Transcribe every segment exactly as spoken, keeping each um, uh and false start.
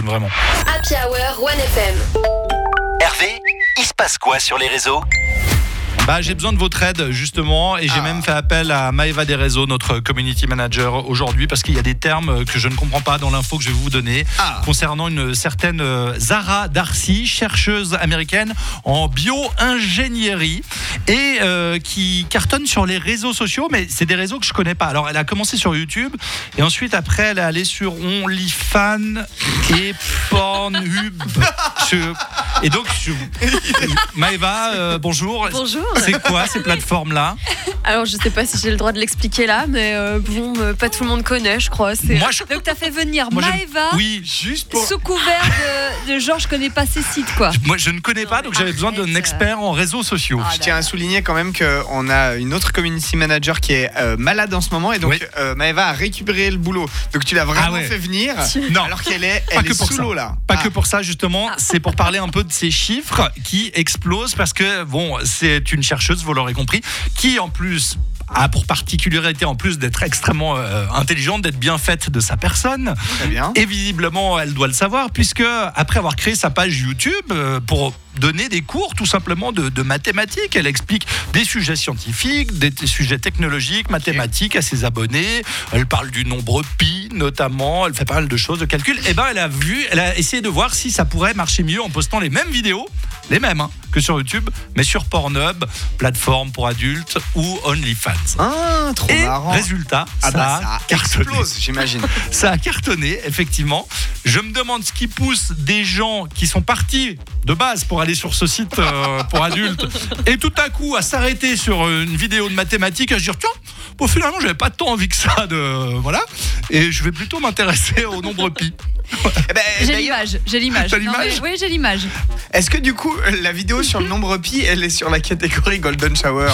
vraiment. Happy Hour One F M. Hervé, il se passe quoi sur les réseaux ? Bah, j'ai besoin de votre aide justement et j'ai Ah. même fait appel à Maëva des réseaux, notre community manager aujourd'hui, parce qu'il y a des termes que je ne comprends pas dans l'info que je vais vous donner Ah. concernant une certaine euh, Zara Darcy, chercheuse américaine en bio-ingénierie et euh, qui cartonne sur les réseaux sociaux, mais c'est des réseaux que je connais pas. Alors elle a commencé sur YouTube et ensuite après elle est allée sur OnlyFans et Pornhub. Je- Et donc je- Maëva, euh, bonjour. Bonjour. C'est quoi ces plateformes-là ? Alors, je sais pas si j'ai le droit de l'expliquer là, mais euh, bon, euh, pas tout le monde connaît, je crois. C'est... Moi, je- Donc, t'as fait venir Moi, j'aime- Maëva Oui, Juste pour. sous couvert de, de genre, je connais pas ces sites, quoi. moi je ne connais pas, donc j'avais besoin d'un Arrête. expert en réseaux sociaux. Ah, Je tiens à souligner quand même qu'on a une autre community manager qui est euh, malade en ce moment et donc Oui. euh, Maëva a récupéré le boulot. Donc tu l'as vraiment Ah ouais. fait venir Non. alors qu'elle est, Pas elle que est pour sous ça. l'eau là. Pas Ah. que pour ça, justement, c'est pour parler un peu de ces chiffres qui explosent parce que, bon, c'est une chercheuse, vous l'aurez compris, qui en plus a pour particularité, en plus d'être extrêmement euh, intelligente, d'être bien faite de sa personne. Très bien. Et visiblement, elle doit le savoir, puisque après avoir créé sa page YouTube euh, pour donner des cours tout simplement de, de mathématiques, elle explique des sujets scientifiques, des, des sujets technologiques, mathématiques à ses abonnés. Elle parle du nombre pi notamment, elle fait pas mal de choses, de calculs. Et ben, elle a vu, elle a essayé de voir si ça pourrait marcher mieux en postant les mêmes vidéos, les mêmes hein, que sur YouTube, mais sur Pornhub, plateforme pour adultes ou OnlyFans. Ah, trop Et marrant. résultat, Ah ça, bah a ça cartonné. explose, j'imagine. Ça a cartonné, effectivement. Je me demande ce qui pousse des gens qui sont partis de base pour aller sur ce site euh, pour adultes et tout à coup à s'arrêter sur une vidéo de mathématiques, à se dire tiens, bon, finalement j'avais pas tant envie que ça de voilà, et je vais plutôt m'intéresser au nombre pi. Eh ben, J'ai d'ailleurs, l'image, j'ai l'image. T'as Non, l'image mais- Oui, j'ai l'image. est-ce que du coup la vidéo sur le nombre pi, elle est sur la catégorie Golden Shower?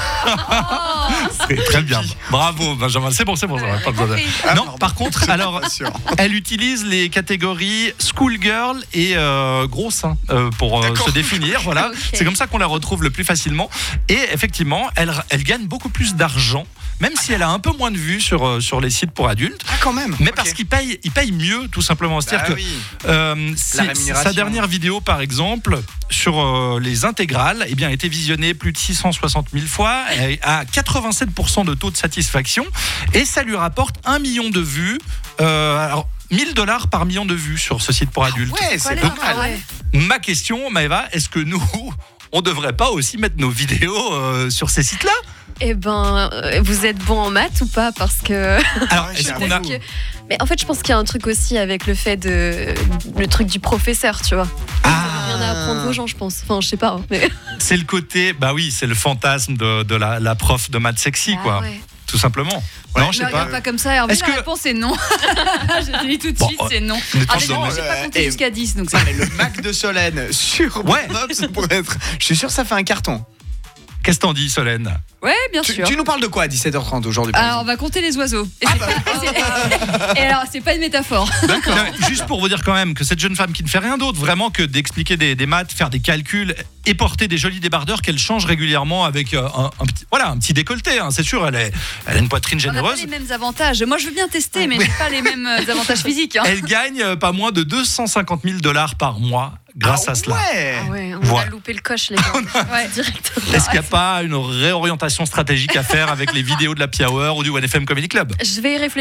C'est très bien. Bravo Benjamin, c'est bon, c'est bon, ça va pas besoin de- Ah, Non, pardon. par contre, alors Pas sûr. elle utilise les catégories schoolgirl et euh, grosse hein, euh, pour euh, D'accord. se définir. Voilà, Ok. c'est comme ça qu'on la retrouve le plus facilement. Et effectivement, elle, elle gagne beaucoup plus d'argent, même si elle a un peu moins de vues sur euh, sur les sites pour adultes. Ah quand même. Mais Ok. parce qu'ils payent, ils payent mieux, tout simplement. C'est-à-dire Bah que oui. euh, c'est- rémunération. sa dernière vidéo, par exemple, sur euh, les intégrales, eh bien, a été visionnée plus de six cent soixante mille fois, elle a quatre-vingt-sept pour cent de taux de satisfaction, et ça lui rapporte un million de vues. Euh, alors, mille dollars par million de vues sur ce site pour adultes. Ouais, c'est Voilà. pas Ah mal. ouais. Ma question, Maëva, est-ce que nous, on devrait pas aussi mettre nos vidéos euh, sur ces sites-là ? Eh ben, euh, vous êtes bon en maths ou pas? Parce que. Alors, Ouais, est-ce j'ai qu'on a... Parce que- Mais en fait, je pense qu'il y a un truc aussi avec le fait de. Le truc du professeur, tu vois. Ah. Rien à apprendre aux gens, je pense. Enfin, je sais pas. hein, Mais... C'est le côté, bah oui, c'est le fantasme de, de la, la prof de maths sexy, Ah quoi. ouais. Tout simplement. non, je Ne sais pas. regarde pas comme ça, Hervé. Est-ce La que- réponse est non. Je te dis tout de Bon, suite, euh, c'est non. mais Ah, pense déjà, de- moi, j'ai pas euh, compté et- jusqu'à dix, donc Non, ça. mais le Mac de Solène sur Ouais. Pornhub, ça pourrait être. Je suis sûr que ça fait un carton. Qu'est-ce que t'en dis, Solène ? Ouais, bien Tu, sûr. tu nous parles de quoi à dix-sept heures trente aujourd'hui par Alors, on exemple va compter les oiseaux. Et, c'est pas- et c'est- et alors, c'est pas une métaphore. Tiens, juste pour vous dire quand même que cette jeune femme qui ne fait rien d'autre vraiment que d'expliquer des, des maths, faire des calculs et porter des jolis débardeurs qu'elle change régulièrement avec euh, un, un petit, voilà, un petit décolleté, hein, c'est sûr, elle, est, elle a une poitrine On n'a pas généreuse. les mêmes avantages. Moi, je veux bien tester, mais j'ai pas les mêmes euh, avantages physiques. hein. Elle gagne euh, pas moins de deux cent cinquante mille dollars par mois grâce Ah à cela. Ouais. Ah ouais, on Voilà. a loupé le coche, les gars. Ouais. Directement. Est-ce qu'il n'y a pas une réorientation stratégique à faire avec les vidéos de la Happy Hour ou du One F M Comedy Club ? Je vais y réfléchir.